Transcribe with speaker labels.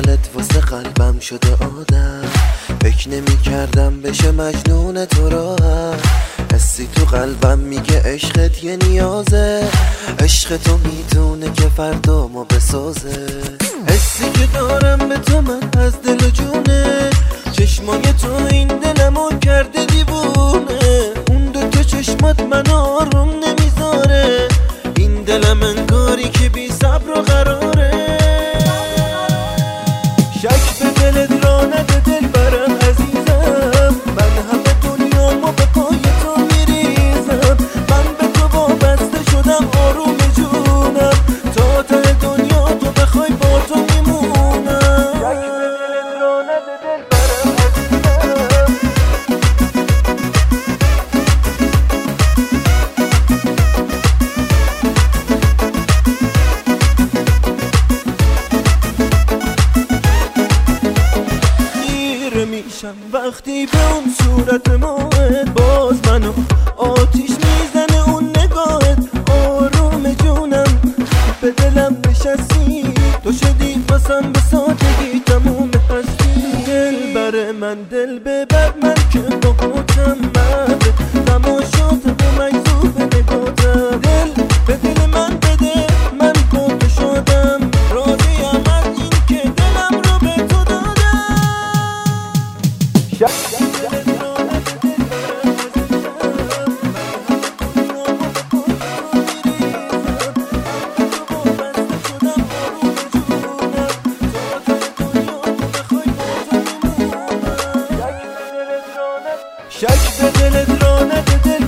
Speaker 1: خیالت واسه قلبم شده عادت، فکر نمی کردم بشه مجنون تو راحت. حسی تو قلبم میگه عشقت یه نیازه، عشق تو میتونه که فردا ما بسازه. حسی که دارم به تو من از دل و جونه، چشمای تو این دلمو کرده دیوونه. اون دوتا چشمات من آروم نمیذاره، این دلم انگاری که بی صبر و قراره. شک به دلت را نده دل برم عزیزم، من همه دنیامو به پای تو میریزم. من به تو وابسته شدم آروم جونم، تا ته دنیا تو بخوای با تو میمونم. شک به دلت را نده دل برم عزیزم. میشم وقتی به اون صورت ماهت، باز منو آتیش میزنه اون نگاهت. آروم جونم به دلم نشستی، تو شدی واسم به سادگی تموم هستی. دل بر من دل ببر، من که باهاتم مرده، تماشات و مجذوب نگاتم. دل به دل من بده، من با تو شدم، راضیم از این که دلم رو به تو دادم. شک به دلت را نده دل